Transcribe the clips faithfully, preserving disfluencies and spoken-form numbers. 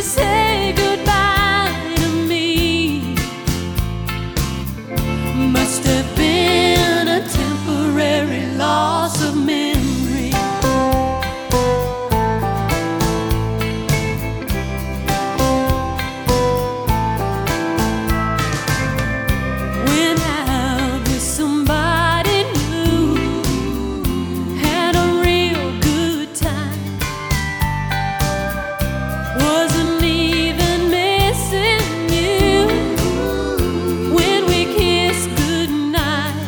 say goodbye to me. Must have been a temporary loss of memory. Went out with somebody new, had a real good time. Wasn't even missing you when we kissed goodnight.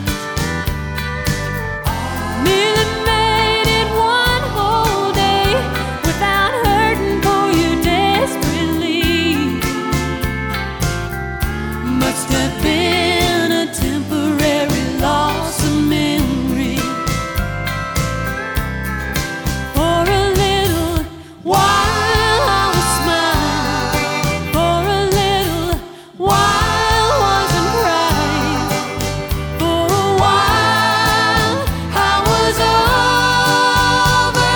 Nearly made it one whole day without hurting for you desperately. Must have been a temporary loss of memory. For a little while I was smiling, for a little while wasn't crying, for a while I was over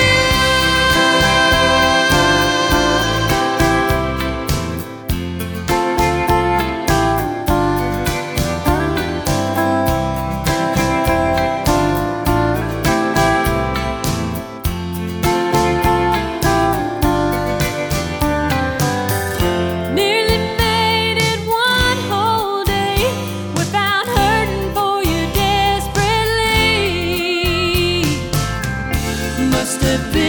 Nearly made it one whole day without hurting for you desperately. Must have been